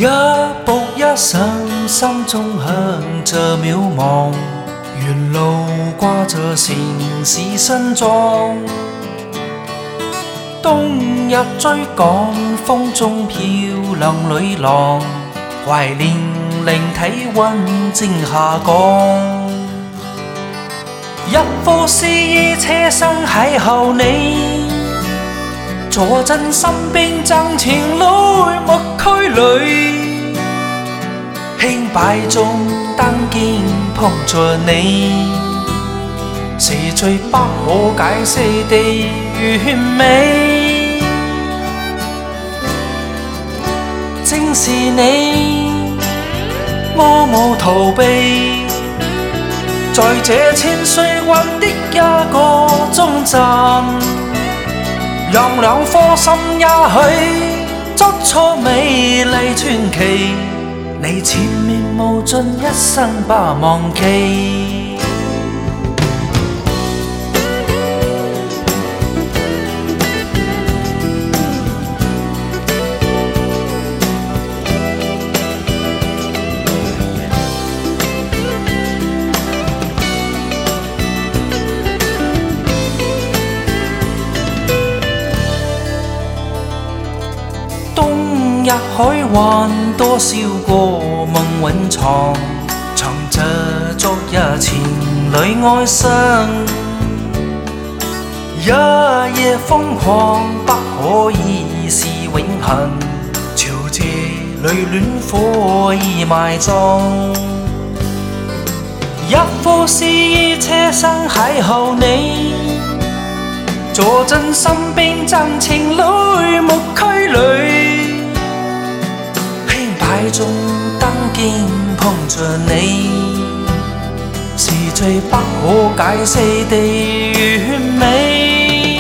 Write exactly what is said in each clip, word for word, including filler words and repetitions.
一步一想，心中響着渺茫。沿路掛着城市新裝，冬日追趕，風中漂亮女郎，懷念令體溫正下降。一副詩意車廂邂逅你，坐鎮身邊真情侶默區裏，輕擺中燈肩碰着你，是最不可解釋的完美。正是你，我無逃避，在這千歲運的一個終站，讓兩顆心也許捉錯美麗傳奇。你前面無盡，一生不忘記。冬日海灣多少個夢蘊藏，藏着昨日情侶愛生。一夜瘋狂不可以是永恆，潮這裏戀火已埋葬。一副詩意車廂邂逅你，坐鎮身邊真情侶默區裏，擺中燈肩碰着你，是最不可解釋的完美。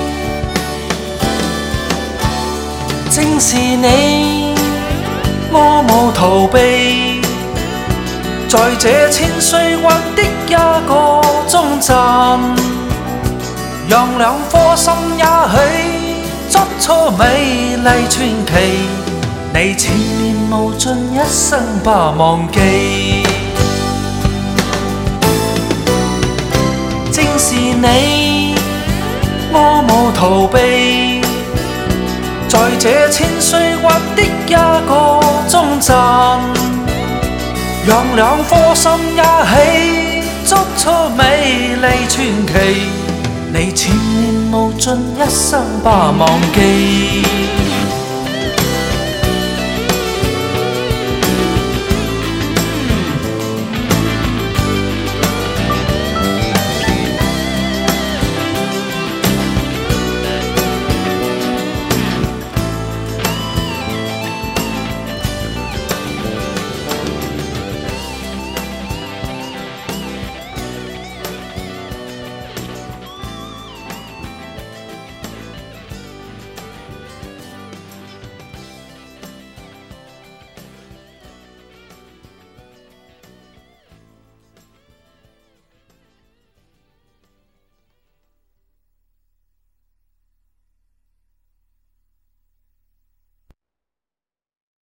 正是你，我無逃避，在這千歲運的一個終站，讓兩顆心也許捉錯美麗傳奇。你前面無盡，一生不忘記。正是你，我無逃避，在這千歲運的一個終站，讓兩顆心也許捉錯美麗傳奇。你前面無盡，一生不忘記。